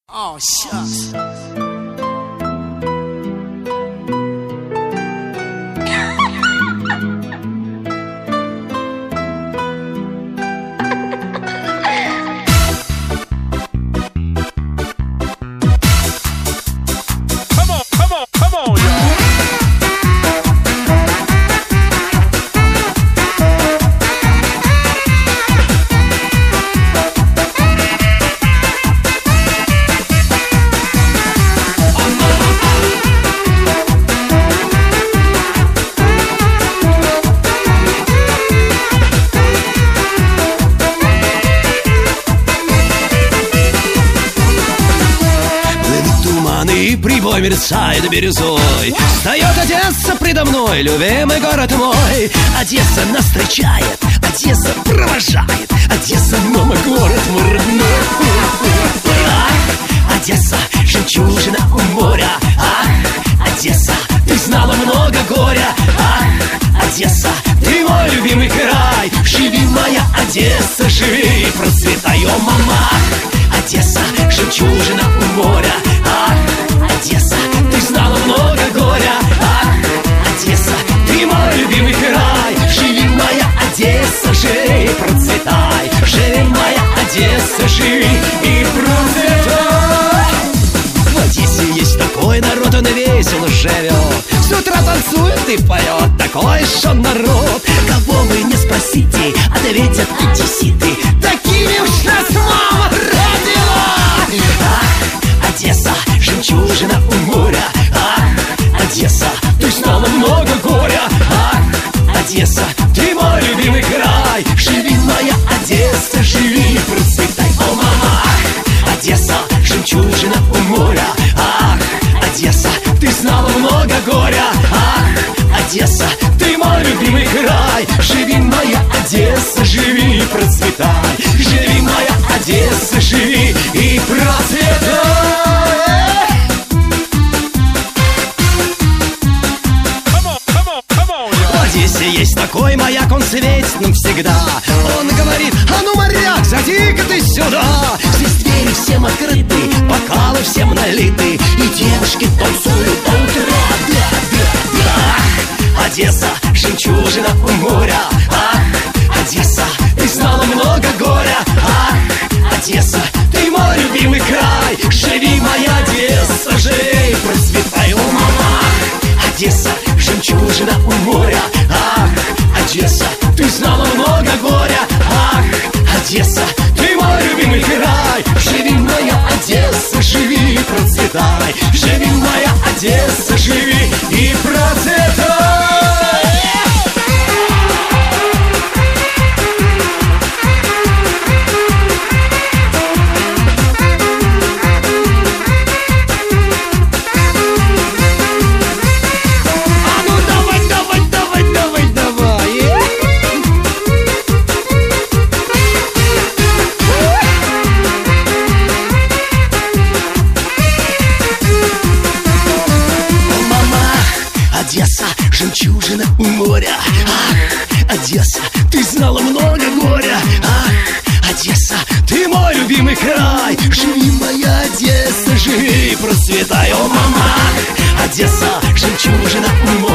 Oh, shucks. И прибой мерцает бирюзой. Встает Одесса предо мной, любимый город мой. Одесса нас встречает, Одесса провожает. Одесса, мама, город мой родной. Ах, Одесса, жемчужина у моря. Ах, Одесса, ты знала много горя. Ах, Одесса, ты мой любимый край. Живи, моя Одесса, живи и процветай, о, мама. Одесса, жемчужина у моря. Ах, Одесса, ты знала много горя. Ах, Одесса, ты мой любимый край. Живи, моя Одесса, живи и процветай. Живи, моя Одесса, живи и процветай. В Одессе есть такой народ, он весело живет. С утра танцует и поет, такой же народ. Кого вы не спросите, ответят одесситы. Такими уж нас мама родила. Ах, Одесса, жемчужина у моря. Ах, Одесса, ты знала много горя. Ах, Одесса, ты мой любимый край. Живи, моя Одесса, живи и процветай, о, мама. Ах, Одесса, жемчужина у моря. Ах, Одесса, ты знала много горя. Ах, Одесса, ты мой любимый край. Живи, моя Одесса, живи и процветай. Живи, моя Одесса, живи и процветай. В Одессе есть такой маяк, он светит нам всегда. Он говорит: а ну, моряк, зайди-ка ты сюда. Здесь двери всем открыты, бокалы всем налиты, и девушки танцуют до утра. Да, да, да. Одесса, жемчужина у моря. Ах, Одесса, ты знала много горя. Ах, Одесса, ты мой любимый край. Живи, моя Одесса, живи и процветай, о, мама. Одесса, жемчужина у моря. Ах, Одесса, ты знала много горя. Ах, Одесса, ты мой любимый край. Живи, моя Одесса, живи и процветай. Живи, моя Одесса, живи и процветай. Одесса, жемчужина у моря. Ах, Одесса, ты знала много горя. Ах, Одесса, ты мой любимый край. Живи, моя Одесса, живи и процветай, о, мама. Одесса, жемчужина у моря.